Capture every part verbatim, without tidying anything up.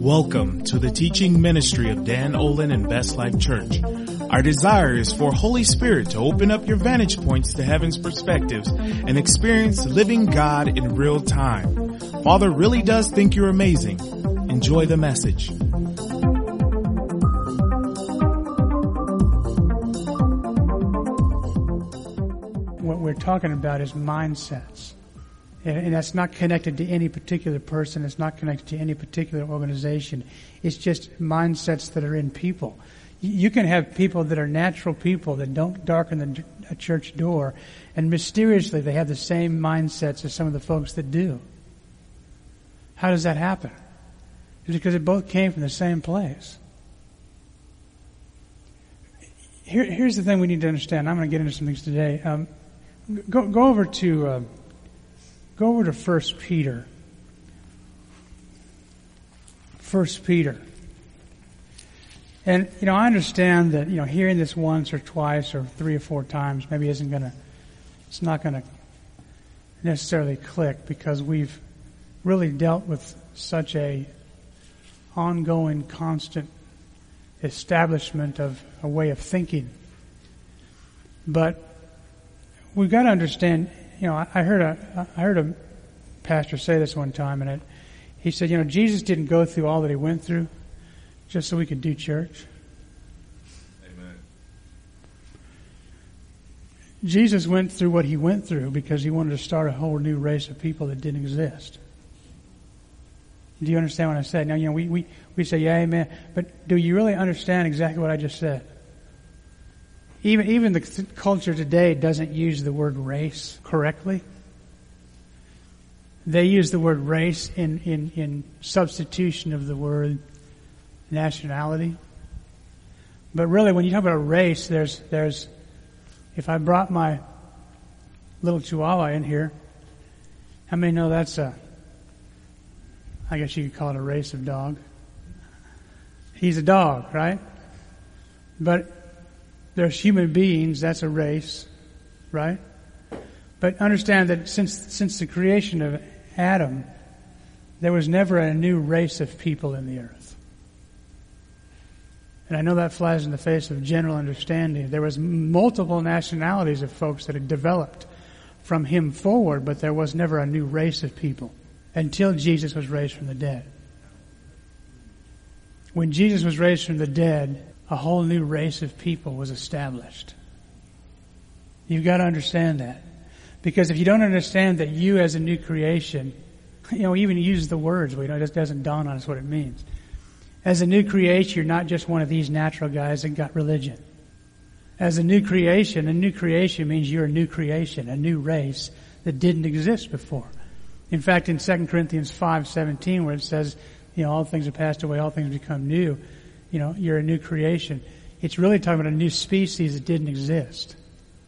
Welcome to the teaching ministry of Dan Olin and Best Life Church. Our desire is for Holy Spirit to open up your vantage points to heaven's perspectives and experience living God in real time. Father really does think you're amazing. Enjoy the message. What we're talking about is mindsets. And that's not connected to any particular person. It's not connected to any particular organization. It's just mindsets that are in people. You can have people that are natural people that don't darken the a church door, and mysteriously they have the same mindsets as some of the folks that do. How does that happen? It's because it both came from the same place. Here, here's the thing we need to understand. I'm going to get into some things today. Um, go, go over to... Uh, Go over to First Peter. First Peter. And, you know, I understand that, you know, hearing this once or twice or three or four times maybe isn't going to, it's not going to necessarily click because we've really dealt with such a ongoing, constant establishment of a way of thinking. But we've got to understand. You know, I heard a I heard a pastor say this one time, and it, he said, you know, Jesus didn't go through all that he went through just so we could do church. Amen. Jesus went through what he went through because he wanted to start a whole new race of people that didn't exist. Do you understand what I said? Now, you know, we, we, we say, yeah, amen, but do you really understand exactly what I just said? Even even the th- culture today doesn't use the word race correctly. They use the word race in, in, in substitution of the word nationality. But really, when you talk about a race, there's there's. If I brought my little Chihuahua in here, how many know that's a? I guess you could call it a race of dog. He's a dog, right? But there's human beings, that's a race, right? But understand that since since the creation of Adam, there was never a new race of people in the earth. And I know that flies in the face of general understanding. There was multiple nationalities of folks that had developed from him forward, but there was never a new race of people until Jesus was raised from the dead. When Jesus was raised from the dead, a whole new race of people was established. You've got to understand that. Because if you don't understand that you as a new creation, you know, even use the words, we know it just doesn't dawn on us what it means. As a new creation, you're not just one of these natural guys that got religion. As a new creation, a new creation means you're a new creation, a new race that didn't exist before. In fact, in Second Corinthians five seventeen, where it says, you know, all things have passed away, all things become new, you know, you're a new creation. It's really talking about a new species that didn't exist.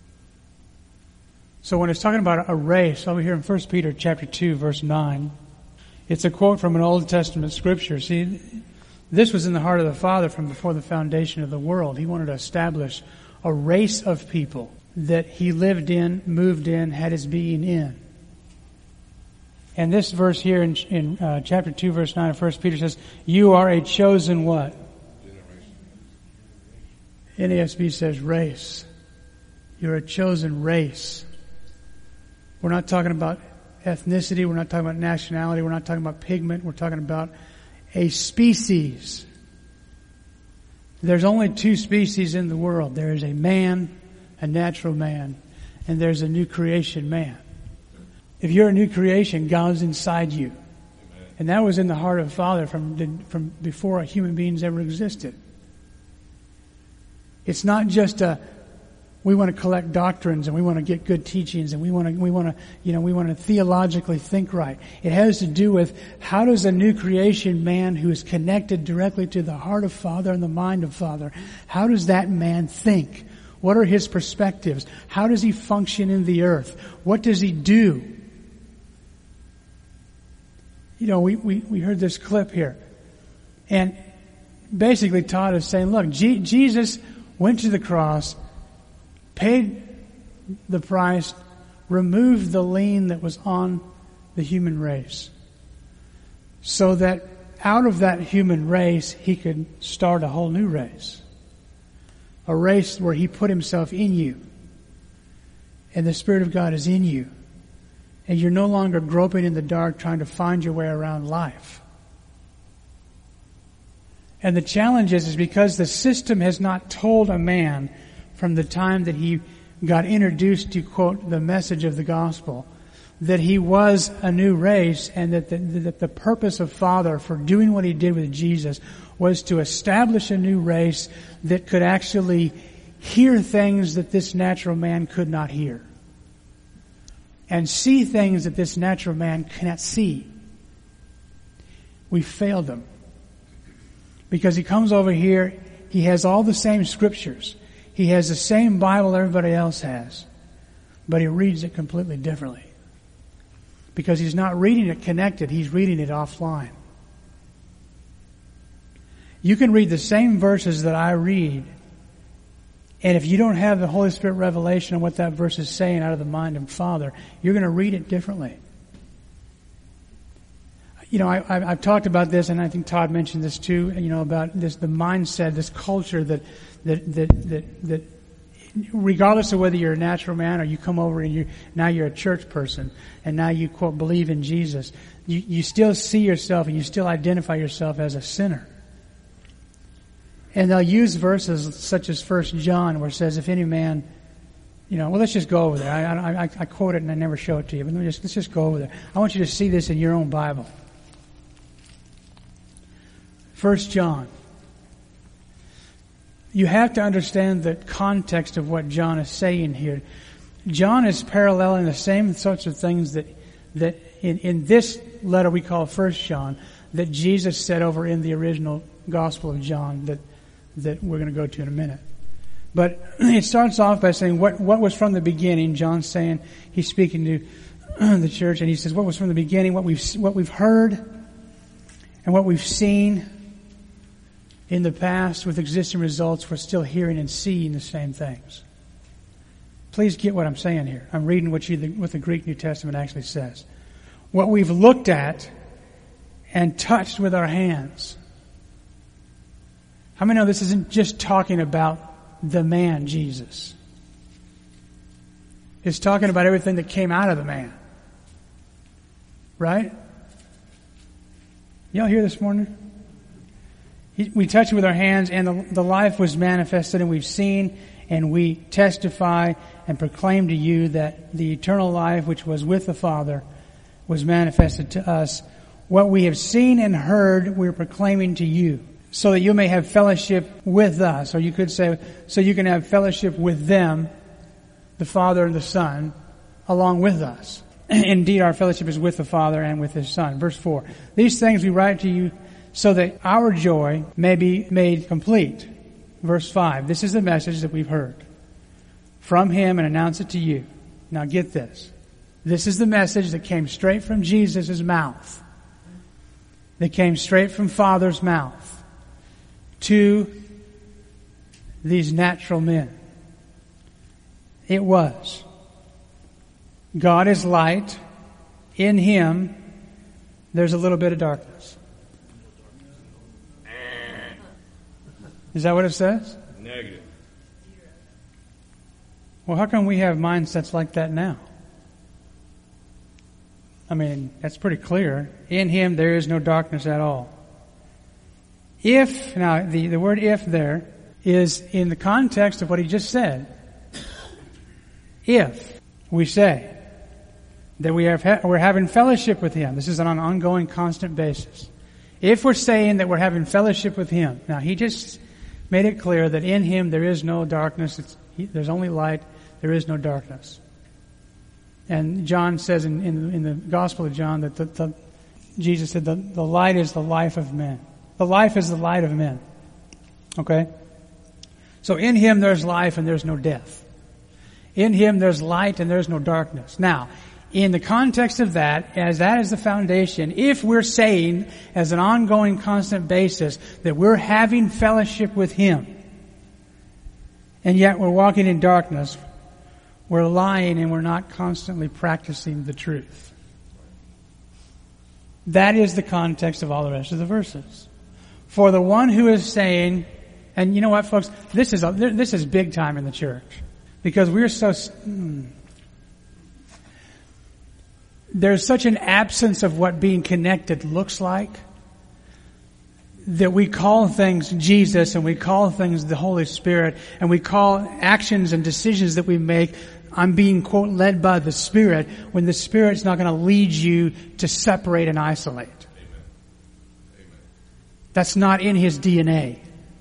So when it's talking about a race, over here in First Peter chapter two, verse nine, it's a quote from an Old Testament scripture. See, this was in the heart of the Father from before the foundation of the world. He wanted to establish a race of people that he lived in, moved in, had his being in. And this verse here in, in uh, chapter two, verse nine of First Peter says, you are a chosen what? N A S B says race. You're a chosen race. We're not talking about ethnicity. We're not talking about nationality. We're not talking about pigment. We're talking about a species. There's only two species in the world. There is a man, a natural man, and there's a new creation man. If you're a new creation, God's inside you. Amen. And that was in the heart of the Father from, from before human beings ever existed. It's not just a, we want to collect doctrines and we want to get good teachings and we want to, we want to, you know, we want to theologically think right. It has to do with how does a new creation man who is connected directly to the heart of Father and the mind of Father, how does that man think? What are his perspectives? How does he function in the earth? What does he do? You know, we, we, we heard this clip here. And basically Todd is saying, look, G- Jesus went to the cross, paid the price, removed the lien that was on the human race, so that out of that human race, he could start a whole new race. A race where he put himself in you. And the Spirit of God is in you. And you're no longer groping in the dark trying to find your way around life. And the challenge is, is because the system has not told a man from the time that he got introduced to, quote, the message of the gospel, that he was a new race, and that the, that the purpose of Father for doing what he did with Jesus was to establish a new race that could actually hear things that this natural man could not hear. And see things that this natural man cannot see. We failed him. Because he comes over here, he has all the same scriptures. He has the same Bible everybody else has. But he reads it completely differently. Because he's not reading it connected, he's reading it offline. You can read the same verses that I read, and if you don't have the Holy Spirit revelation of what that verse is saying out of the mind of Father, you're going to read it differently. You know, I, I, I've talked about this, and I think Todd mentioned this too, you know, about this, the mindset, this culture that, that, that, that, that regardless of whether you're a natural man or you come over and you now you're a church person and now you, quote, believe in Jesus, you, you still see yourself and you still identify yourself as a sinner. And they'll use verses such as First John where it says, if any man, you know, well, let's just go over there. I, I, I quote it and I never show it to you, but let me just, let's just go over there. I want you to see this in your own Bible. First John. You have to understand the context of what John is saying here. John is paralleling the same sorts of things that, that in, in this letter we call First John, that Jesus said over in the original Gospel of John that, that we're going to go to in a minute. But it starts off by saying what, what was from the beginning. John's saying, he's speaking to the church, and he says, what was from the beginning, what we've, what we've heard and what we've seen in the past with existing results, we're still hearing and seeing the same things. Please get what I'm saying here. I'm reading what, you, what the Greek New Testament actually says. What we've looked at and touched with our hands. How many know this isn't just talking about the man, Jesus? It's talking about everything that came out of the man. Right? Y'all here this morning? We touch it with our hands, and the, the life was manifested, and we've seen, and we testify and proclaim to you that the eternal life which was with the Father was manifested to us. What we have seen and heard, we're proclaiming to you, so that you may have fellowship with us. Or you could say, so you can have fellowship with them, the Father and the Son, along with us. Indeed, our fellowship is with the Father and with His Son. Verse four. These things we write to you so that our joy may be made complete. Verse five. This is the message that we've heard from Him and announce it to you. Now get this. This is the message that came straight from Jesus' mouth. That came straight from Father's mouth to these natural men. It was, God is light. In Him, there's a little bit of darkness. Is that what it says? Negative. Well, how come we have mindsets like that now? I mean, that's pretty clear. In Him there is no darkness at all. If, now the, the word if there is in the context of what he just said. If we say that we have, we're having fellowship with Him. This is on an ongoing, constant basis. If we're saying that we're having fellowship with Him. Now, He just made it clear that in Him there is no darkness. It's, he, there's only light. There is no darkness. And John says in, in, in the Gospel of John that the, the, Jesus said the, the light is the life of men. The life is the light of men. Okay? So in Him there's life and there's no death. In Him there's light and there's no darkness. Now, in the context of that, as that is the foundation, if we're saying as an ongoing, constant basis that we're having fellowship with Him, and yet we're walking in darkness, we're lying and we're not constantly practicing the truth. That is the context of all the rest of the verses. For the one who is saying, and you know what, folks, this is a, this is big time in the church, because we're so. Hmm, there's such an absence of what being connected looks like that we call things Jesus and we call things the Holy Spirit and we call actions and decisions that we make, I'm being, quote, led by the Spirit, when the Spirit's not going to lead you to separate and isolate. Amen. Amen. That's not in His D N A.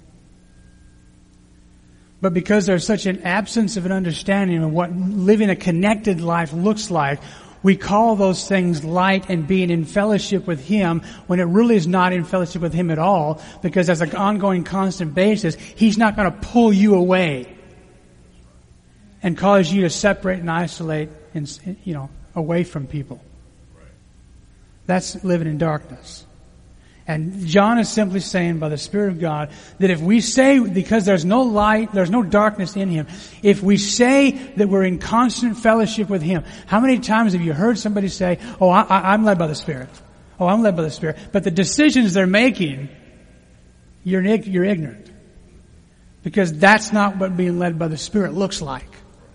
But because there's such an absence of an understanding of what living a connected life looks like, we call those things light and being in fellowship with Him when it really is not in fellowship with Him at all, because as an ongoing, constant basis, He's not going to pull you away and cause you to separate and isolate and, you know, away from people. That's living in darkness. And John is simply saying by the Spirit of God that if we say, because there's no light, there's no darkness in Him, if we say that we're in constant fellowship with Him, how many times have you heard somebody say, oh, I, I, I'm led by the Spirit. Oh, I'm led by the Spirit. But the decisions they're making, you're, you're ignorant. Because that's not what being led by the Spirit looks like.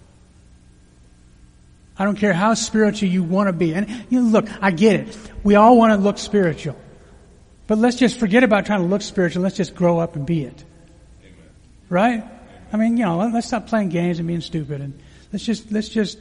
I don't care how spiritual you want to be. And you know, look, I get it. We all want to look spiritual. But let's just forget about trying to look spiritual. Let's just grow up and be it. Amen. Right? Amen. I mean, you know, let's stop playing games and being stupid, and let's just let's just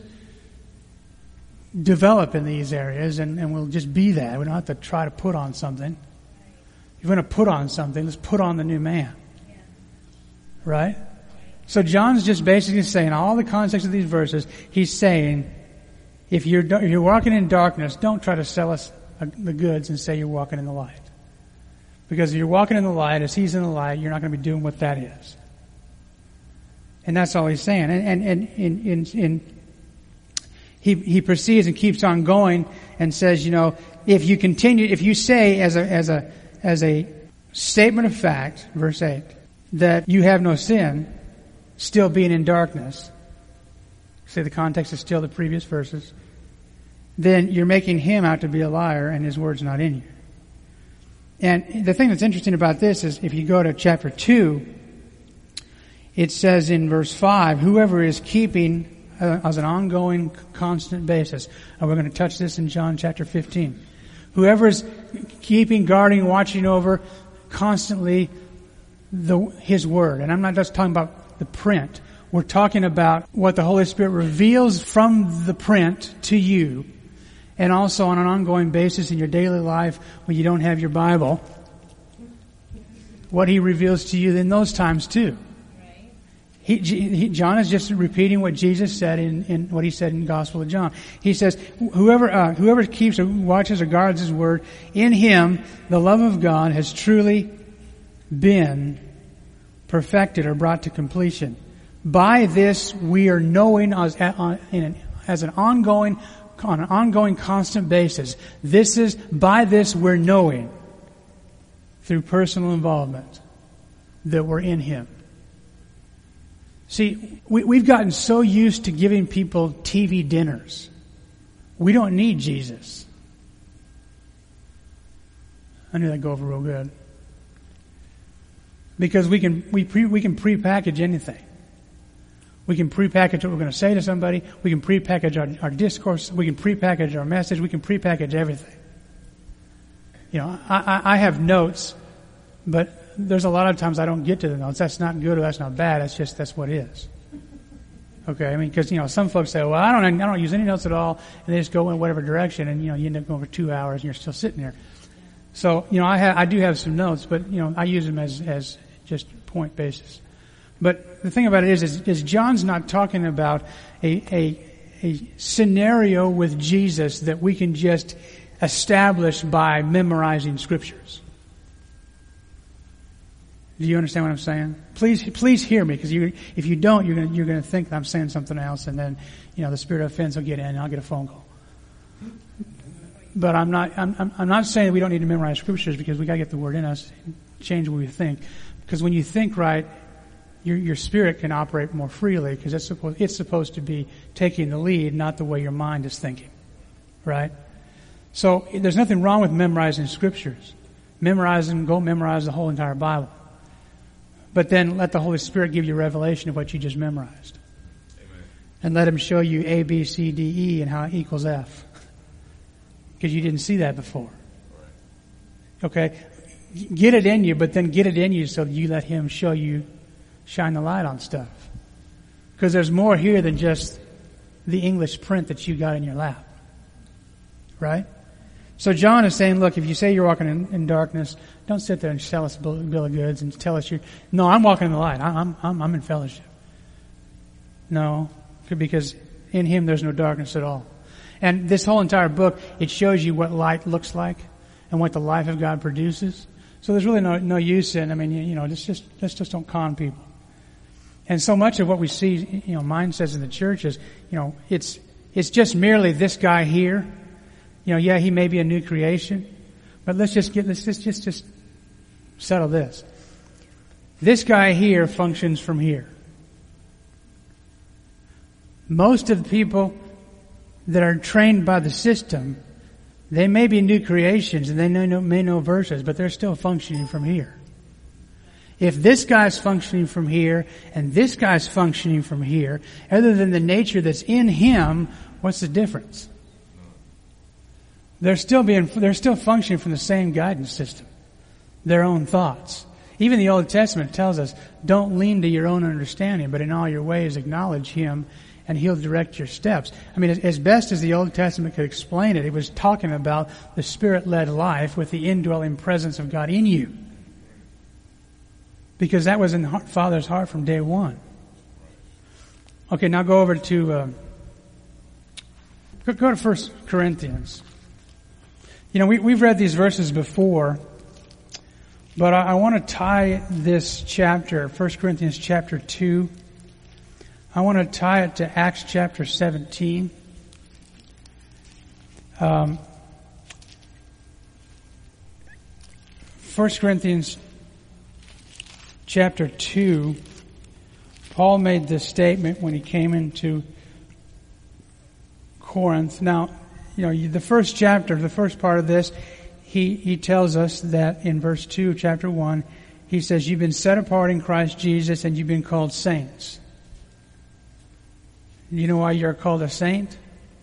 develop in these areas, and, and we'll just be that. We don't have to try to put on something. If you're going to put on something, let's put on the new man. Right? So John's just basically saying, all the context of these verses, he's saying, if you're if you're walking in darkness, don't try to sell us the goods and say you're walking in the light. Because if you're walking in the light, as He's in the light, you're not going to be doing what that is. And that's all He's saying. And, and, and in, in, in, he, he proceeds and keeps on going and says, you know, if you continue, if you say as a, as a, as a statement of fact, verse eight, that you have no sin, still being in darkness, say the context is still the previous verses, then you're making Him out to be a liar and His word's not in you. And the thing that's interesting about this is if you go to chapter two, it says in verse five, whoever is keeping uh, as an ongoing, constant basis, and we're going to touch this in John chapter fifteen, whoever is keeping, guarding, watching over constantly the His word. And I'm not just talking about the print. We're talking about what the Holy Spirit reveals from the print to you, and also on an ongoing basis in your daily life when you don't have your Bible, what He reveals to you in those times too. He, he, John is just repeating what Jesus said in, in what He said in the Gospel of John. He says, whoever, uh, whoever keeps or watches or guards His word, in him the love of God has truly been perfected or brought to completion. By this we are knowing as, as an ongoing on an ongoing, constant basis. This is, by this we're knowing, through personal involvement, that we're in Him. See, we, we've gotten so used to giving people T V dinners. We don't need Jesus. I knew that'd go over real good. Because we can, we pre, we can pre-package anything. We can pre-package what we're going to say to somebody. We can pre-package our, our discourse. We can pre-package our message. We can pre-package everything. You know, I, I, I have notes, but there's a lot of times I don't get to the notes. That's not good or that's not bad. That's just, that's what it is. Okay, I mean, because, you know, some folks say, well, I don't, I don't use any notes at all, and they just go in whatever direction, and, you know, you end up going for two hours and you're still sitting there. So, you know, I ha- I do have some notes, but, you know, I use them as, as just point basis. But the thing about it is, is, is John's not talking about a, a, a scenario with Jesus that we can just establish by memorizing scriptures. Do you understand what I'm saying? Please, please hear me, because you, if you don't, you're going you're going to think that I'm saying something else, and then, you know, the spirit of offense will get in, and I'll get a phone call. But I'm not, I'm, I'm not saying we don't need to memorize scriptures, because we got to get the word in us, and change what we think. Because when you think right, your your spirit can operate more freely, because it's supposed it's supposed to be taking the lead, not the way your mind is thinking, right? So there's nothing wrong with memorizing scriptures. Memorize them, go memorize the whole entire Bible. But then let the Holy Spirit give you revelation of what you just memorized. Amen. And let Him show you A, B, C, D, E and how it equals F. Because you didn't see that before. Okay? Get it in you, but then get it in you so that you let Him show you, shine the light on stuff. Because there's more here than just the English print that you got in your lap. Right? So John is saying, look, if you say you're walking in, in darkness, don't sit there and sell us a bill, bill of goods and tell us you're, no, I'm walking in the light. I'm, I'm, I'm in fellowship. No, because in Him there's no darkness at all. And this whole entire book, it shows you what light looks like and what the life of God produces. So there's really no, no use in, I mean, you, you know, let's just, let's just don't con people. And so much of what we see, you know, mindsets in the church is, you know, it's, it's just merely this guy here. You know, yeah, he may be a new creation, but let's just get, let's just, just, just settle this. This guy here functions from here. Most of the people that are trained by the system, they may be new creations and they may know, may know verses, but they're still functioning from here. If this guy's functioning from here and this guy's functioning from here, other than the nature that's in him, what's the difference? They're still being, they're still functioning from the same guidance system. Their own thoughts. Even the Old Testament tells us, don't lean to your own understanding, but in all your ways acknowledge Him and He'll direct your steps. I mean, as best as the Old Testament could explain it, it was talking about the Spirit-led life with the indwelling presence of God in you. Because that was in the Father's heart from day one. Okay, now go over to, uh, go to First Corinthians. You know, we, we've read these verses before, but I, I want to tie this chapter, First Corinthians chapter two, I want to tie it to Acts chapter seventeen. Um, First Corinthians chapter two, Paul made this statement when he came into Corinth. Now, you know, the first chapter, the first part of this, he, he tells us that in verse two, chapter one, he says, you've been set apart in Christ Jesus and you've been called saints. You know why you're called a saint?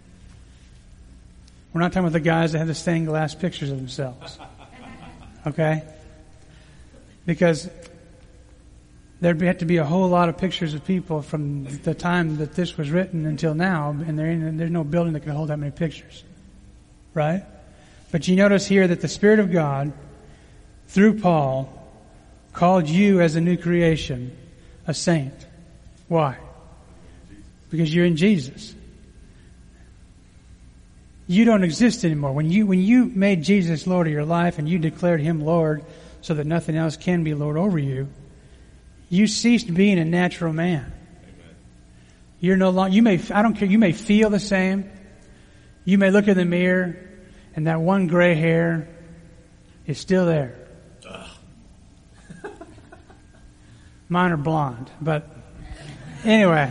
We're not talking about the guys that have the stained glass pictures of themselves. Okay? Because there'd have to be a whole lot of pictures of people from the time that this was written until now, and there ain't, there's no building that can hold that many pictures. Right? But you notice here that the Spirit of God, through Paul, called you as a new creation a saint. Why? Because you're in Jesus. You don't exist anymore. When you, when you made Jesus Lord of your life and you declared Him Lord so that nothing else can be Lord over you, you ceased being a natural man. Amen. You're no longer, you may, I don't care, you may feel the same. You may look in the mirror and that one gray hair is still there. Mine are blonde, but anyway.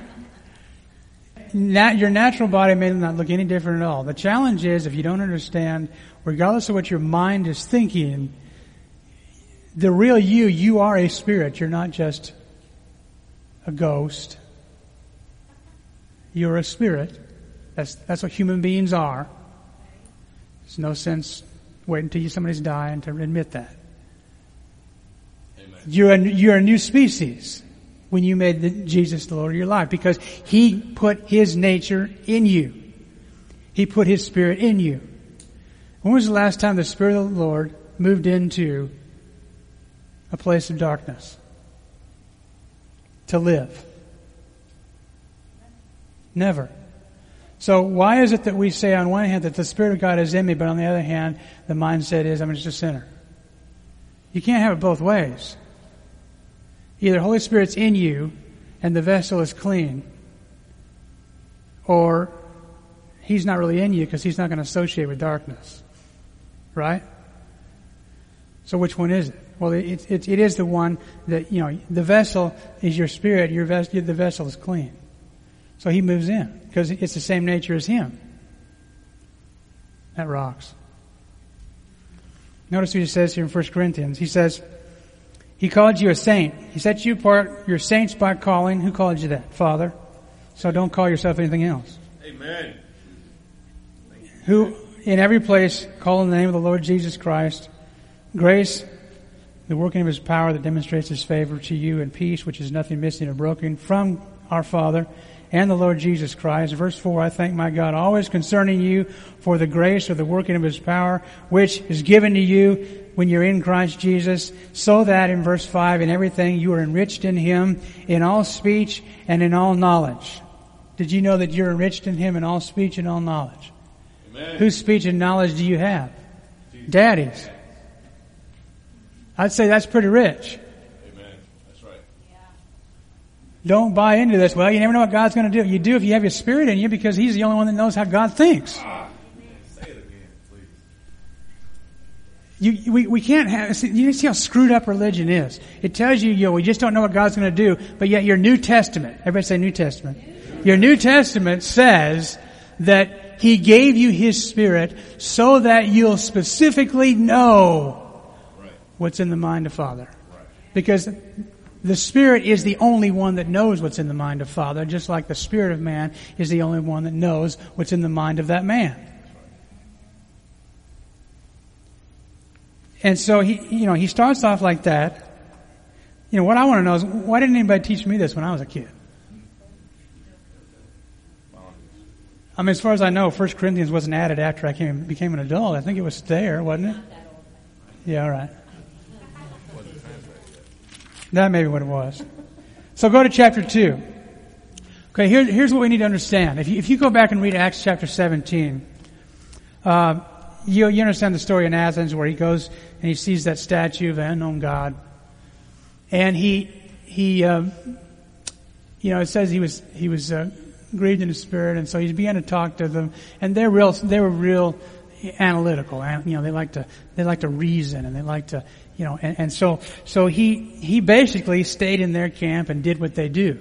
Nat, your natural body may not look any different at all. The challenge is, if you don't understand, regardless of what your mind is thinking, the real you, you are a spirit. You're not just a ghost. You're a spirit. That's, that's what human beings are. There's no sense waiting until somebody's dying to admit that. Amen. You're a, you're a new species when you made the, Jesus the Lord of your life, because He put His nature in you. He put His Spirit in you. When was the last time the Spirit of the Lord moved into a place of darkness to live? Never. So why is it that we say on one hand that the Spirit of God is in me, but on the other hand, the mindset is I'm just a sinner? You can't have it both ways. Either Holy Spirit's in you and the vessel is clean, or He's not really in you because He's not going to associate with darkness. Right? So which one is it? Well, it, it, it is the one that, you know, the vessel is your spirit, your ves- the vessel is clean. So He moves in because it's the same nature as Him. That rocks. Notice what he says here in First Corinthians. He says, He called you a saint. He set you apart. You're saints by calling. Who called you that? Father. So don't call yourself anything else. Amen. Who, in every place, call in the name of the Lord Jesus Christ. Grace, the working of His power that demonstrates His favor to you, and peace, which is nothing missing or broken, from our Father and the Lord Jesus Christ. Verse four, I thank my God always concerning you for the grace or the working of His power, which is given to you when you're in Christ Jesus, so that, in verse five, in everything you are enriched in Him, in all speech and in all knowledge. Did you know that you're enriched in Him in all speech and all knowledge? Amen. Whose speech and knowledge do you have? Jesus. Daddy's. I'd say that's pretty rich. Amen. That's right. Yeah. Don't buy into this. Well, you never know what God's going to do. You do if you have His Spirit in you, because He's the only one that knows how God thinks. Ah, say it again, please. You, we, we can't have, see, you see how screwed up religion is. It tells you, you know, we just don't know what God's going to do, but yet your New Testament, everybody say New Testament. Your New Testament says that He gave you His Spirit so that you'll specifically know what's in the mind of Father. Because the Spirit is the only one that knows what's in the mind of Father, just like the Spirit of man is the only one that knows what's in the mind of that man. And so he, you know, he starts off like that. You know, what I want to know is, why didn't anybody teach me this when I was a kid? I mean, as far as I know, First Corinthians wasn't added after I came, became an adult. I think it was there, wasn't it? Yeah, all right. That may be what it was. So go to chapter two. Okay, here, here's what we need to understand. If you, if you go back and read Acts chapter seventeen, uh, you, you understand the story in Athens where he goes and he sees that statue of the unknown God. And he, he, um, you know, it says he was, he was, uh, grieved in his spirit, and so he began to talk to them, and they're real, they were real analytical, and, you know, they like to, they like to reason, and they like to, you know, and, and so, so he, he basically stayed in their camp and did what they do.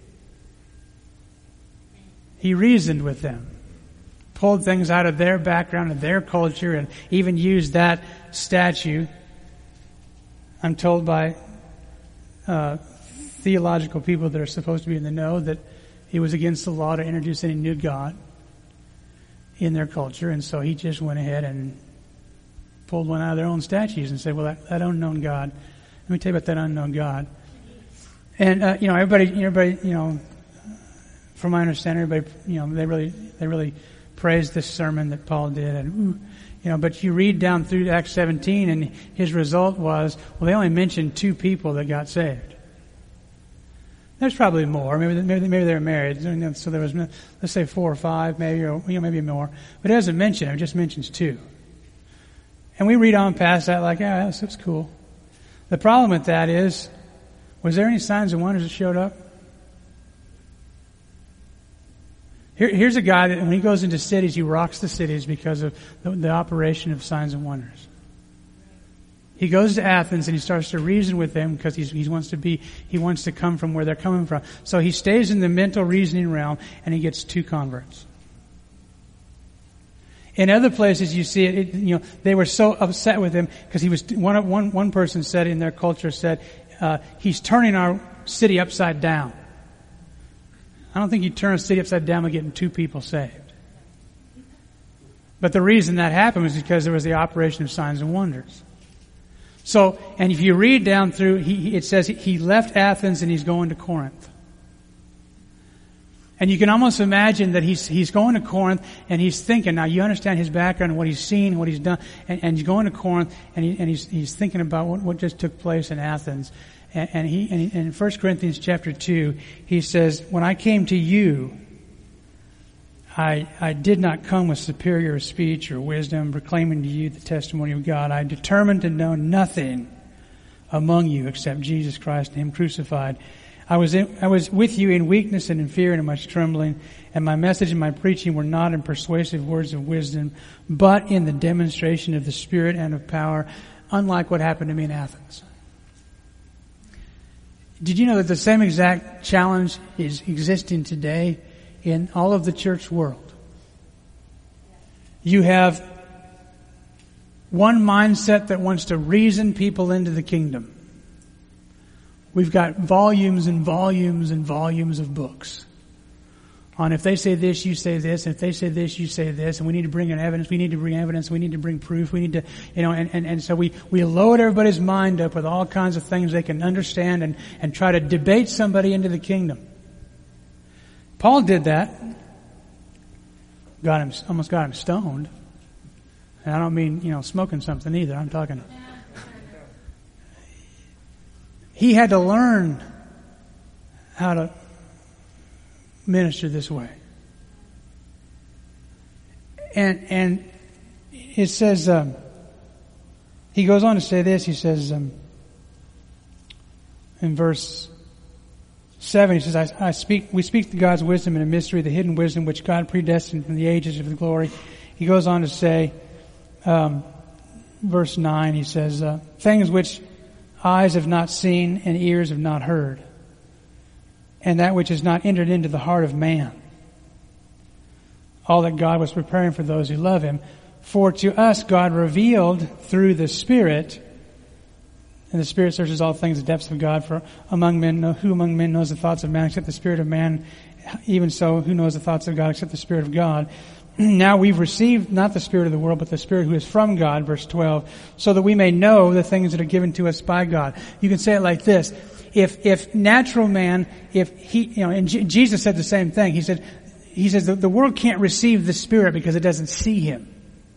He reasoned with them, pulled things out of their background and their culture, and even used that statue, I'm told by, uh, theological people that are supposed to be in the know, that it was against the law to introduce any new God in their culture, and so he just went ahead and pulled one out of their own statues and said, well, that, that unknown God, let me tell you about that unknown God. And, uh, you know, everybody, everybody, you know, from my understanding, everybody, you know, they really, they really praised this sermon that Paul did, and, ooh, you know, but you read down through Acts seventeen, and his result was, well, they only mentioned two people that got saved. There's probably more. Maybe maybe maybe they were married, so there was, let's say, four or five, maybe, or you know, maybe more. But it doesn't mention it; it just mentions two. And we read on past that like, yeah, that's, that's cool. The problem with that is, was there any signs and wonders that showed up? Here, here's a guy that when he goes into cities, he rocks the cities because of the, the operation of signs and wonders. He goes to Athens and he starts to reason with them because he's, he wants to be, he wants to come from where they're coming from. So he stays in the mental reasoning realm and he gets two converts. In other places you see it, it you know, they were so upset with him because he was, one, one, one person said in their culture said, uh, he's turning our city upside down. I don't think you turn a city upside down by getting two people saved. But the reason that happened was because there was the operation of signs and wonders. So, and if you read down through, he, it says he left Athens and he's going to Corinth. And you can almost imagine that he's, he's going to Corinth and he's thinking, now you understand his background and what he's seen, what he's done, and, and he's going to Corinth and, he, and he's, he's thinking about what, what just took place in Athens. And, and he, and in First Corinthians chapter two, he says, when I came to you, I, I did not come with superior speech or wisdom, proclaiming to you the testimony of God. I determined to know nothing among you except Jesus Christ and Him crucified. I was in, I was with you in weakness and in fear and in much trembling, and my message and my preaching were not in persuasive words of wisdom, but in the demonstration of the Spirit and of power, unlike what happened to me in Athens. Did you know that the same exact challenge is existing today in all of the church world? You have one mindset that wants to reason people into the kingdom. We've got volumes and volumes and volumes of books on if they say this, you say this, and if they say this, you say this, and we need to bring in evidence, we need to bring evidence, we need to bring proof, we need to, you know, and, and, and so we, we load everybody's mind up with all kinds of things they can understand and, and try to debate somebody into the kingdom. Paul did that. Got him, almost got him stoned. And I don't mean, you know, smoking something either. I'm talking. He had to learn how to minister this way. And, and it says, um, he goes on to say this, he says, um, in verse seven, he says, I, I speak, we speak to God's wisdom and a mystery, the hidden wisdom which God predestined from the ages of the glory. He goes on to say, um, verse nine, he says, uh, things which eyes have not seen and ears have not heard, and that which has not entered into the heart of man, all that God was preparing for those who love Him. For to us God revealed through the Spirit, and the Spirit searches all things, the depths of God. For among men, who among men knows the thoughts of man except the Spirit of man? Even so, who knows the thoughts of God except the Spirit of God? Now we've received not the Spirit of the world, but the Spirit who is from God, verse twelve, so that we may know the things that are given to us by God. You can say it like this. If, if natural man, if he, you know, and J- Jesus said the same thing. He said, he says the, the world can't receive the Spirit because it doesn't see Him.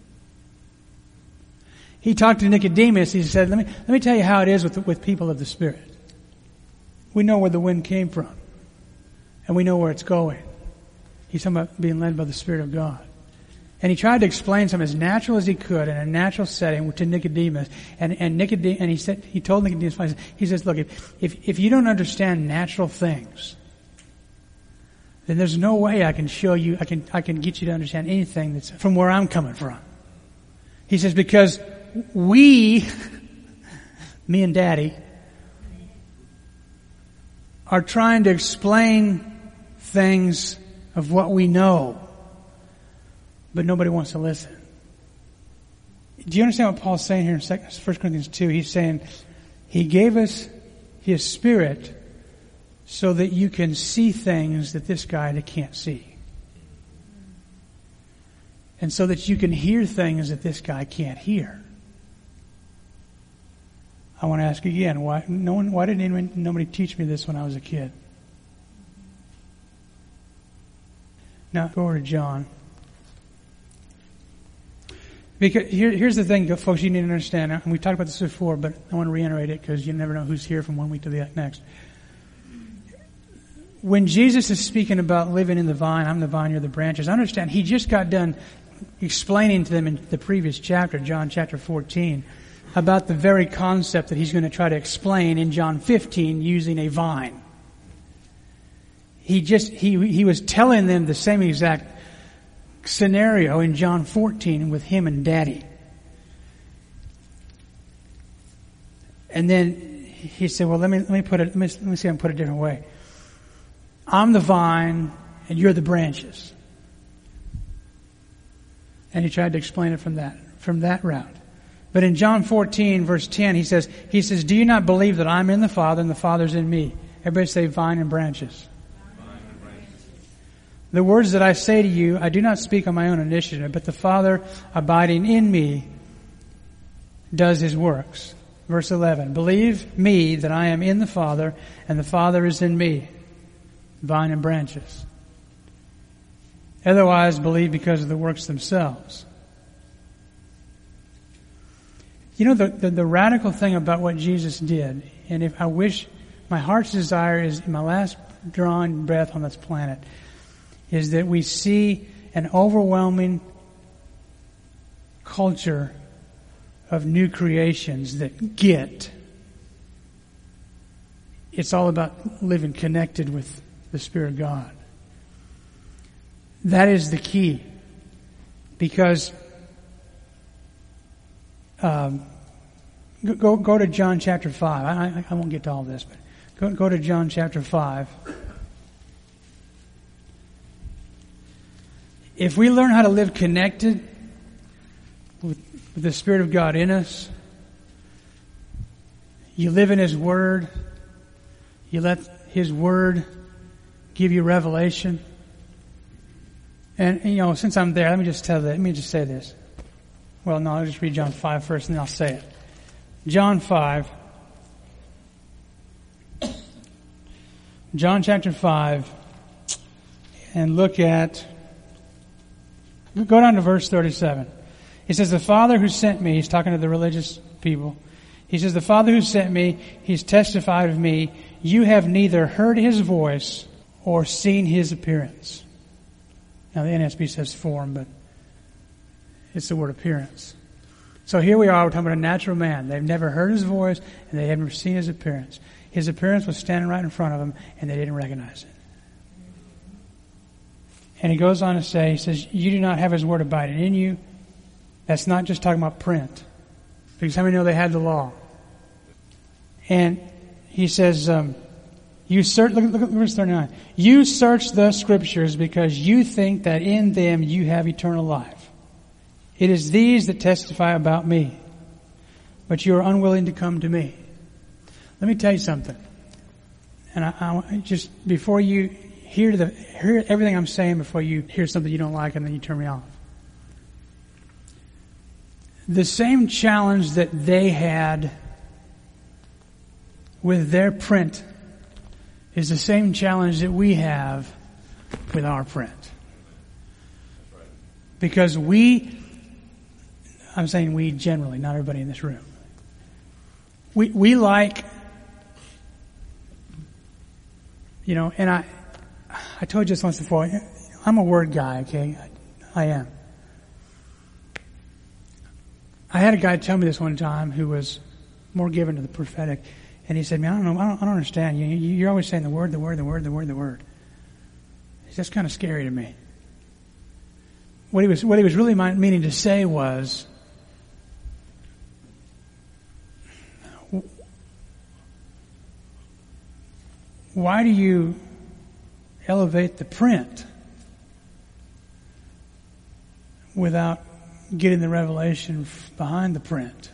He talked to Nicodemus. He said, let me, let me tell you how it is with, with people of the Spirit. We know where the wind came from. And we know where it's going. He's talking about being led by the Spirit of God. And he tried to explain something as natural as he could in a natural setting to Nicodemus. And, and Nicodemus, and he said, he told Nicodemus, he says, look, if, if, if you don't understand natural things, then there's no way I can show you, I can, I can get you to understand anything that's from where I'm coming from. He says, because we, me and Daddy, are trying to explain things of what we know. But nobody wants to listen. Do you understand what Paul's saying here in First Corinthians two? He's saying, He gave us His Spirit so that you can see things that this guy can't see. And so that you can hear things that this guy can't hear. I want to ask again, why, no one, why didn't anyone, nobody teach me this when I was a kid? Now, go over to John. Because here, here's the thing, folks, you need to understand, and we've talked about this before, but I want to reiterate it because you never know who's here from one week to the next. When Jesus is speaking about living in the vine, I'm the vine, you're the branches, understand, He just got done explaining to them in the previous chapter, John chapter fourteen, about the very concept that He's going to try to explain in John fifteen using a vine. He just, he, he was telling them the same exact scenario in John fourteen with Him and Daddy. And then He said, well, let me, let me put it, let me, let me see if I can put it a different way. I'm the vine and you're the branches. And He tried to explain it from that, from that route. But in John fourteen verse ten, He says, He says, do you not believe that I'm in the Father and the Father's in me? Everybody say vine and branches. The words that I say to you, I do not speak on my own initiative, but the Father abiding in me does His works. Verse eleven, believe me that I am in the Father and the Father is in me, vine and branches. Otherwise, believe because of the works themselves. You know, the, the, the radical thing about what Jesus did, and if I wish, my heart's desire is in my last drawing breath on this planet, is that we see an overwhelming culture of new creations that get. It's all about living connected with the Spirit of God. That is the key. Because um, go go to John chapter five. I, I, I won't get to all this, but go, go to John chapter five. If we learn how to live connected with, with the Spirit of God in us. You live in His Word. You let His Word give you revelation. And, you know, since I'm there, let me just tell that. Let me just say this. Well, no, I'll just read John five first, and then I'll say it. John five. John chapter five. And look at, go down to verse thirty-seven. He says, the Father who sent me, he's talking to the religious people. He says, the Father who sent me, He's testified of me. You have neither heard His voice or seen His appearance. Now the N S B says form, but it's the word appearance. So here we are, we're talking about a natural man. They've never heard His voice and they have never seen His appearance. His appearance was standing right in front of them and they didn't recognize it. And he goes on to say, he says, you do not have His word abiding in you. That's not just talking about print. Because how many know they had the law? And he says, um, you search, look, look at verse thirty-nine. You search the Scriptures because you think that in them you have eternal life. It is these that testify about me. But you are unwilling to come to me. Let me tell you something. And I, I just, before you hear the, hear everything I'm saying, before you hear something you don't like and then you turn me off. The same challenge that they had with their print is the same challenge that we have with our print. Because we, I'm saying we generally, not everybody in this room. We, we like, you know, and I, I told you this once before, I'm a word guy, okay? I, I am. I had a guy tell me this one time who was more given to the prophetic, and he said, "Man, I don't know, I don't, I don't understand. You, you, you're always saying the word, the word, the word, the word, the word." It's just kind of scary to me. What he was, what he was really meaning to say was, why do you elevate the print without getting the revelation behind the print?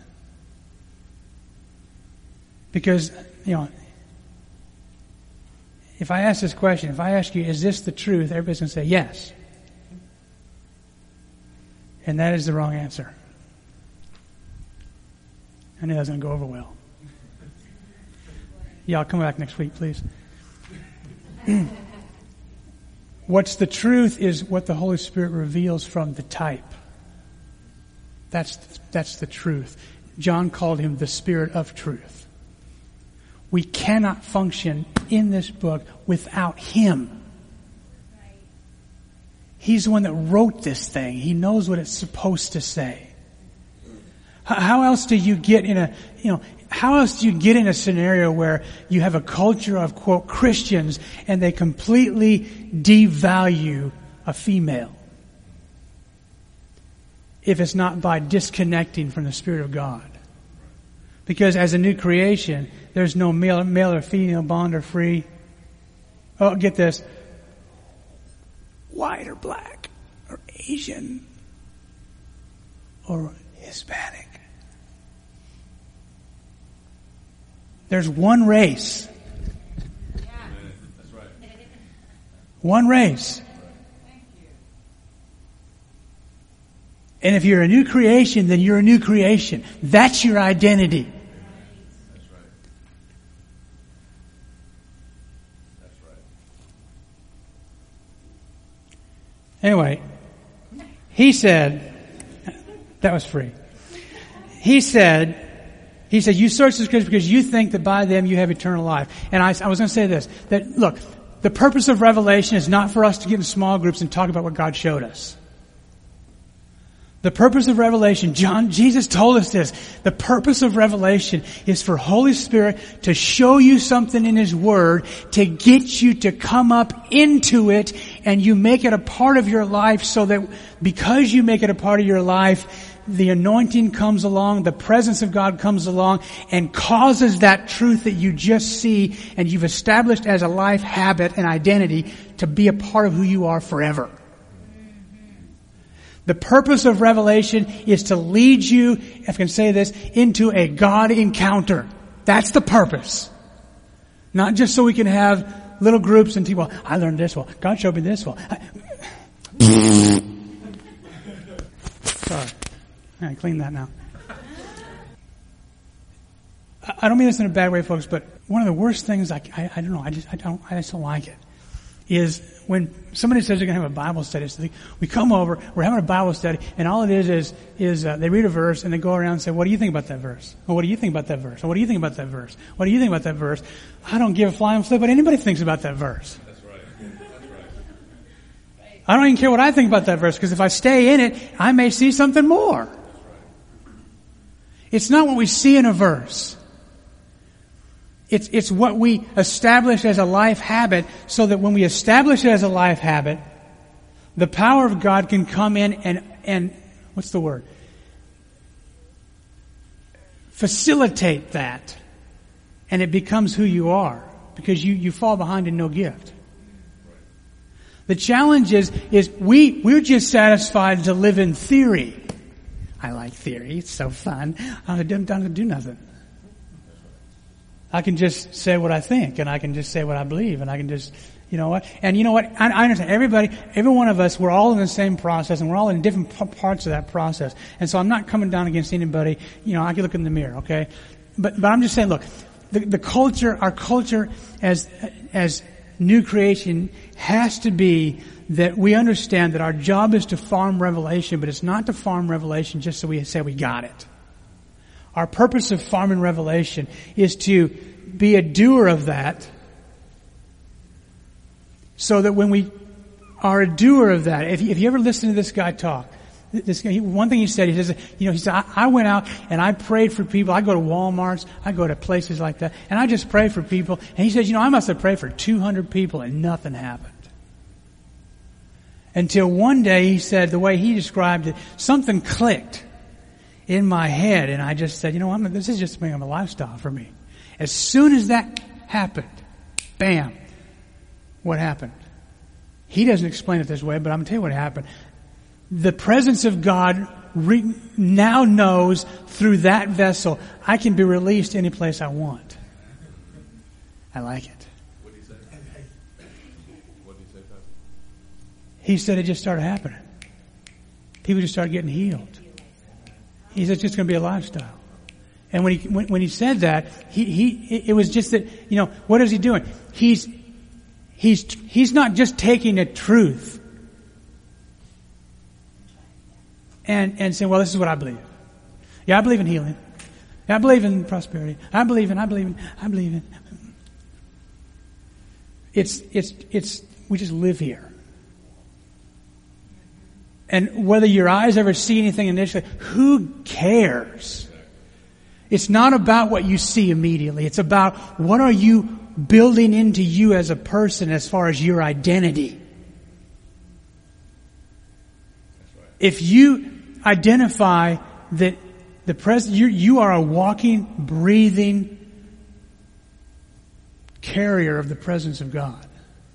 Because, you know, if I ask this question, if I ask you, is this the truth? Everybody's going to say yes. And that is the wrong answer. I knew that was going to go over well. Y'all come back next week, please. What's the truth is what the Holy Spirit reveals from the type. That's, that's the truth. John called Him the Spirit of truth. We cannot function in this book without Him. He's the one that wrote this thing. He knows what it's supposed to say. How else do you get in a, you know, how else do you get in a scenario where you have a culture of, quote, Christians and they completely devalue a female? If it's not by disconnecting from the Spirit of God. Because as a new creation, there's no male, male or female, bond or free. Oh, get this. White or black or Asian or Hispanic. There's one race. Yeah. That's right. One race. And if you're a new creation, then you're a new creation. That's your identity. That's right. That's right. Anyway, he said, that was free. He said, he said, you search the Scriptures because you think that by them you have eternal life. And I, I was going to say this, that look, the purpose of revelation is not for us to get in small groups and talk about what God showed us. The purpose of revelation, John, Jesus told us this. The purpose of revelation is for Holy Spirit to show you something in His Word, to get you to come up into it, and you make it a part of your life so that because you make it a part of your life, the anointing comes along, the presence of God comes along, and causes that truth that you just see and you've established as a life habit and identity to be a part of who you are forever. The purpose of revelation is to lead you, if I can say this, into a God encounter. That's the purpose. Not just so we can have little groups and people, I learned this well. God showed me this well. I, sorry. I clean that now. I don't mean this in a bad way, folks, but one of the worst things, I, I, I don't know, I just, I don't, I just don't like it, is when somebody says they're going to have a Bible study. So they, we come over, we're having a Bible study, and all it is is, is uh, they read a verse and they go around and say, what do you think about that verse? Or what do you think about that verse? Or what do you think about that verse? What do you think about that verse? I don't give a flying flip what anybody thinks about that verse. That's right. That's right. I don't even care what I think about that verse, because if I stay in it, I may see something more. That's right. It's not what we see in a verse. It's, it's what we establish as a life habit, so that when we establish it as a life habit, the power of God can come in and, and, what's the word? Facilitate that. And it becomes who you are, because you, you fall behind in no gift. The challenge is, is we, we're just satisfied to live in theory. I like theory. It's so fun. I don't, don't do nothing. I can just say what I think, and I can just say what I believe, and I can just, you know what? And you know what? I, I understand. Everybody, every one of us, we're all in the same process, and we're all in different p- parts of that process. And so I'm not coming down against anybody. You know, I can look in the mirror, okay? But, but I'm just saying, look, the, the culture, our culture as, as new creation has to be that we understand that our job is to farm revelation, but it's not to farm revelation just so we say we got it. Our purpose of farming revelation is to be a doer of that, so that when we are a doer of that, if you, if you ever listen to this guy talk, this guy, one thing he said, he says, you know, he said, I, I went out and I prayed for people. I go to Walmarts, I go to places like that, and I just pray for people. And he says, you know, I must have prayed for two hundred people and nothing happened. Until one day, he said, the way he described it, something clicked in my head, and I just said, you know, I'm, this is just becoming a lifestyle for me. As soon as that happened, bam, what happened? He doesn't explain it this way, but I'm going to tell you what happened. The presence of God re- now knows through that vessel, I can be released any place I want. I like it. What did he say? What did he say, Pastor? He said it just started happening. People just started getting healed. He said it's just going to be a lifestyle. And when he when, when he said that, he he it was just that, you know, what is he doing? He's he's he's not just taking a truth and and saying, well, this is what I believe. Yeah, I believe in healing. Yeah, I believe in prosperity. I believe in I believe in I believe in. It's it's it's we just live here. And whether your eyes ever see anything initially, who cares? It's not about what you see immediately. It's about what are you building into you as a person as far as your identity. If you identify that the pres- you, you are a walking, breathing carrier of the presence of God.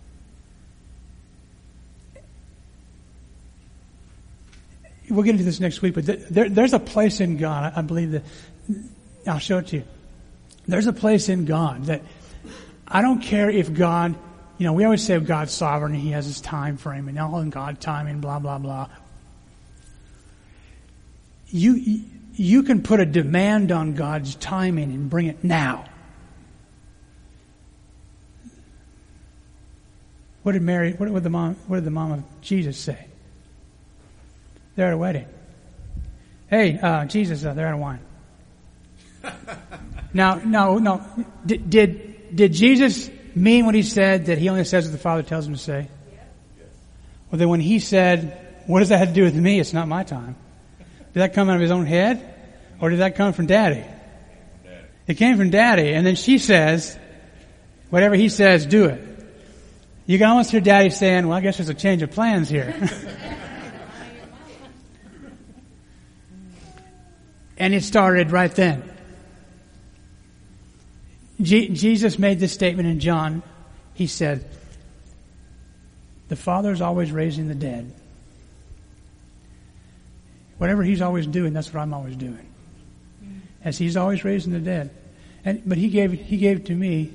We'll get into this next week, but there, there's a place in God, I believe that, I'll show it to you. There's a place in God that, I don't care if God, you know, we always say God's sovereign, He has His time frame, and all in God timing, blah, blah, blah. You, you can put a demand on God's timing and bring it now. What did Mary, what did the mom, what did the mom of Jesus say? They're at a wedding. Hey, uh, Jesus, uh, they're out of wine. Now, no, no. Did, did did Jesus mean what He said, that He only says what the Father tells Him to say? Yes. Well, then when He said, what does that have to do with me? It's not my time. Did that come out of His own head? Or did that come from Daddy? Daddy. It came from Daddy. And then she says, whatever He says, do it. You can almost hear Daddy saying, well, I guess there's a change of plans here. And it started right then. Je- Jesus made this statement in John. He said, the Father is always raising the dead. Whatever he's always doing, that's what I'm always doing. As he's always raising the dead. And but he gave he gave to me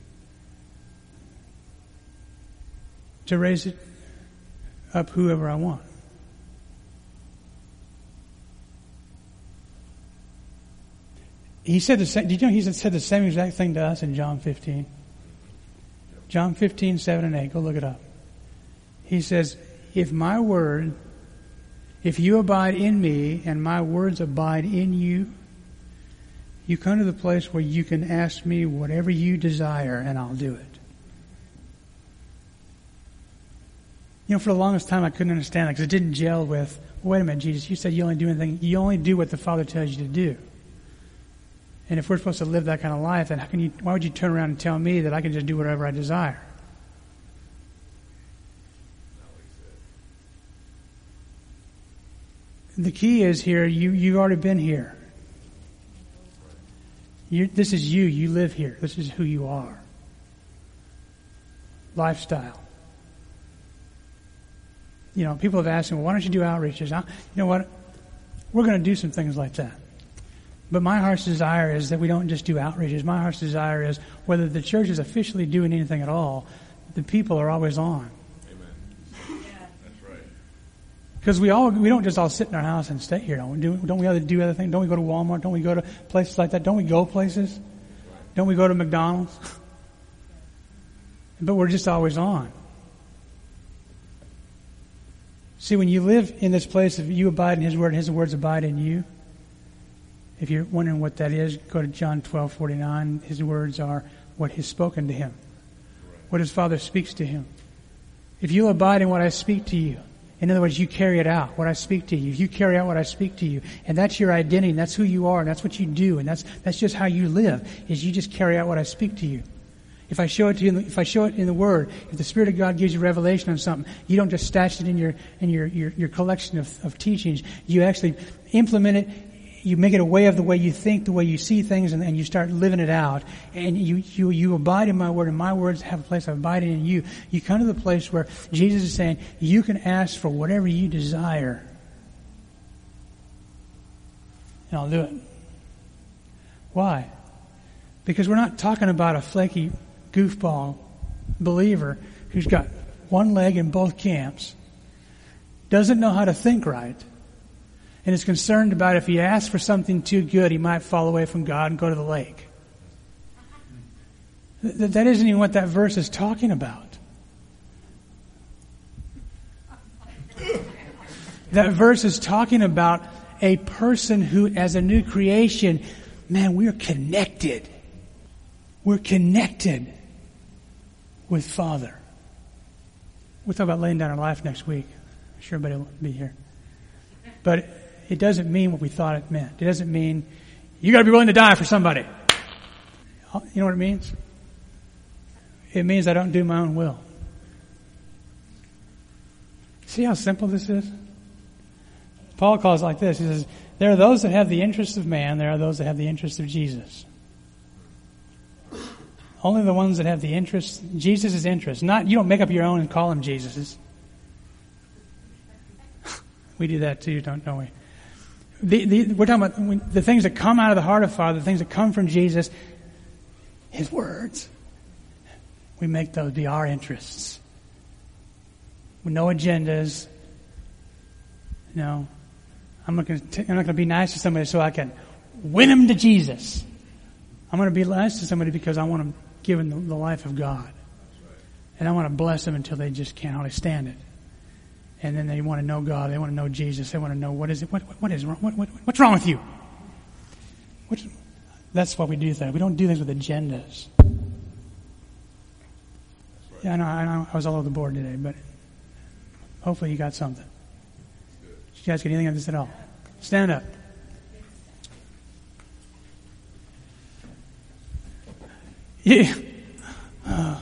to raise it up whoever I want. He said the same. Did you know he said the same exact thing to us in John fifteen? John fifteen, seven and eight. Go look it up. He says, if my word, if you abide in me and my words abide in you, you come to the place where you can ask me whatever you desire and I'll do it. You know, for the longest time I couldn't understand that because it didn't gel with, well, wait a minute, Jesus, you said you only do anything, you only do what the Father tells you to do. And if we're supposed to live that kind of life, then how can you, why would you turn around and tell me that I can just do whatever I desire? The key is here, you, you've already been here. You, this is you. You live here. This is who you are. Lifestyle. You know, people have asked me, well, why don't you do outreaches? I, you know what? We're going to do some things like that. But my heart's desire is that we don't just do outreaches. My heart's desire is whether the church is officially doing anything at all, the people are always on. Amen. Yeah. That's right. Because we all we don't just all sit in our house and stay here. Don't we? Do, don't we other do other things? Don't we go to Walmart? Don't we go to places like that? Don't we go places? Don't we go to McDonald's? But we're just always on. See, when you live in this place of you abide in His Word and His words abide in you, if you're wondering what that is, go to John twelve forty-nine. His words are what He's spoken to Him. What His Father speaks to Him. If you abide in what I speak to you, in other words, you carry it out, what I speak to you. If you carry out what I speak to you, and that's your identity, and that's who you are, and that's what you do, and that's that's just how you live, is you just carry out what I speak to you. If I show it to you, if I show it in the Word, if the Spirit of God gives you revelation on something, you don't just stash it in your in your your, your collection of, of teachings. You actually implement it. You make it a way of the way you think, the way you see things, and, and you start living it out. And you, you you abide in my Word, and my words have a place of abiding in you. You come to the place where Jesus is saying, you can ask for whatever you desire, and I'll do it. Why? Because we're not talking about a flaky goofball believer who's got one leg in both camps, doesn't know how to think right, and is concerned about if he asks for something too good, he might fall away from God and go to the lake. Th- that isn't even what that verse is talking about. That verse is talking about a person who, as a new creation, man, we're connected. We're connected with Father. We'll talk about laying down our life next week. I'm sure everybody will be here. But it doesn't mean what we thought it meant. It doesn't mean you got to be willing to die for somebody. You know what it means? It means I don't do my own will. See how simple this is? Paul calls it like this. He says, there are those that have the interest of man. There are those that have the interest of Jesus. Only the ones that have the interest, Jesus' interest. Not, you don't make up your own and call them Jesus's. We do that too, don't, don't we? The, the, we're talking about when, the things that come out of the heart of Father, the things that come from Jesus, His words. We make those be our interests. With no agendas. No. I'm not going to I'm not going to be nice to somebody so I can win them to Jesus. I'm going to be nice to somebody because I want them given the, the life of God. And I want to bless them until they just can't hardly stand it. And then they want to know God. They want to know Jesus. They want to know what is it? What what, what is wrong? What, what what's wrong with you? What's, that's why we do things. We don't do things with agendas. Yeah, I know, I know. I was all over the board today, but hopefully you got something. Did you guys get anything on this at all? Stand up. Yeah. Uh,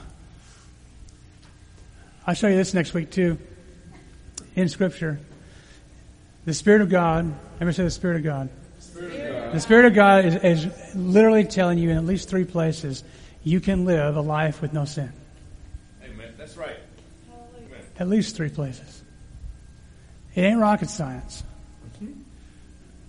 I'll show you this next week too. In Scripture, the Spirit of God. Ever say the Spirit of God? Spirit of God. The Spirit of God is, is literally telling you in at least three places you can live a life with no sin. Amen. That's right. Amen. At least three places. It ain't rocket science.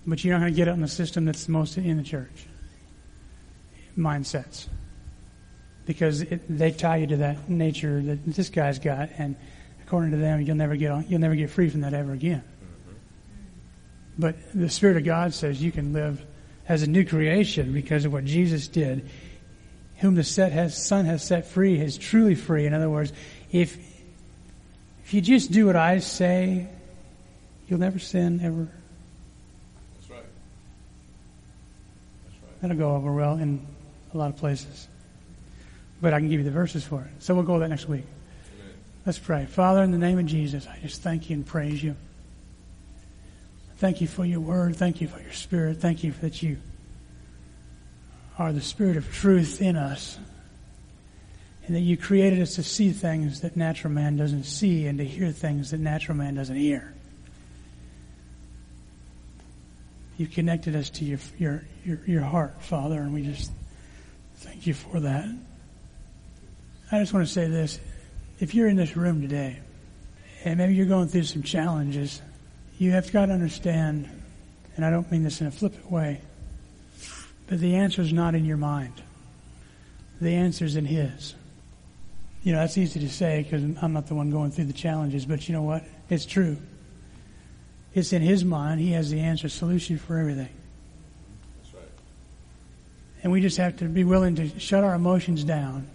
But you're not going to get it on the system that's most in the church. Mindsets. Because it, they tie you to that nature that this guy's got, and according to them, you'll never get on, you'll never get free from that ever again. Mm-hmm. But the Spirit of God says you can live as a new creation because of what Jesus did. Whom the set has, Son has set free is truly free. In other words, if if you just do what I say, you'll never sin ever. That's right. That's right. That'll go over well in a lot of places. But I can give you the verses for it. So we'll go with that next week. Amen. Let's pray. Father, in the name of Jesus, I just thank you and praise you. Thank you for your word. Thank you for your Spirit. Thank you that you are the Spirit of truth in us. And that you created us to see things that natural man doesn't see and to hear things that natural man doesn't hear. You've connected us to your, your, your, your heart, Father, and we just thank you for that. I just want to say this. If you're in this room today, and maybe you're going through some challenges, you have got to understand, and I don't mean this in a flippant way, but the answer is not in your mind. The answer is in His. You know, that's easy to say because I'm not the one going through the challenges, but you know what? It's true. It's in His mind. He has the answer, solution for everything. That's right. And we just have to be willing to shut our emotions down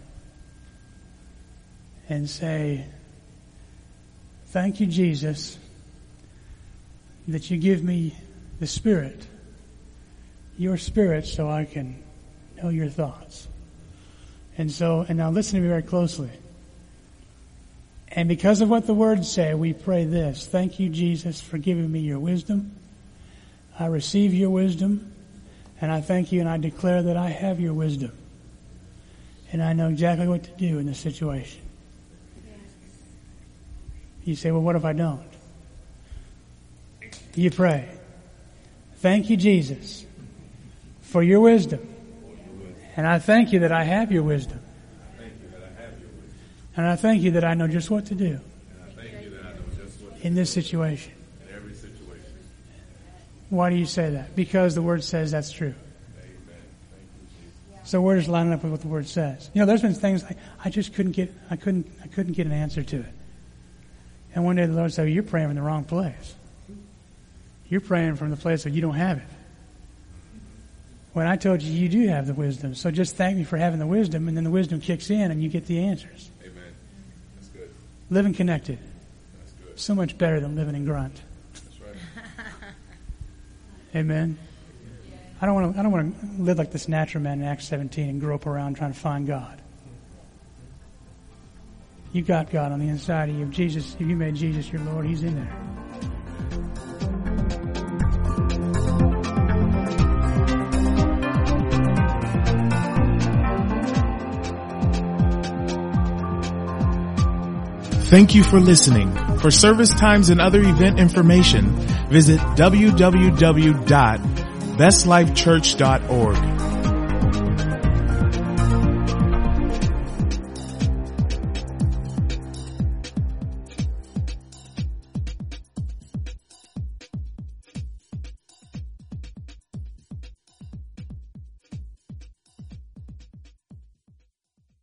and say, thank you, Jesus, that you give me the Spirit, your Spirit, so I can know your thoughts. And so, and now listen to me very closely. And because of what the words say, we pray this. Thank you, Jesus, for giving me your wisdom. I receive your wisdom, and I thank you and I declare that I have your wisdom. And I know exactly what to do in this situation. You say, well, what if I don't? You pray. Thank you, Jesus, for your wisdom. And I thank you that I have your wisdom. Thank you that I have your wisdom. And I thank you that I know just what to do And I thank you that I know just what to in this situation. do in every situation. Why do you say that? Because the Word says that's true. Amen. Thank you, Jesus. So we're just lining up with what the Word says. You know, there's been things like I just couldn't get, I couldn't, I couldn't get an answer to it. And one day the Lord said, well, you're praying in the wrong place. You're praying from the place that you don't have it. When I told you, you do have the wisdom. So just thank me for having the wisdom, and then the wisdom kicks in and you get the answers. Amen. That's good. Living connected. That's good. So much better than living in grunt. That's right. Amen. I don't want to, I don't want to live like this natural man in Acts seventeen and grope around trying to find God. You got God on the inside of you. Jesus, if you made Jesus your Lord, He's in there. Thank you for listening. For service times and other event information, visit w w w dot best life church dot org.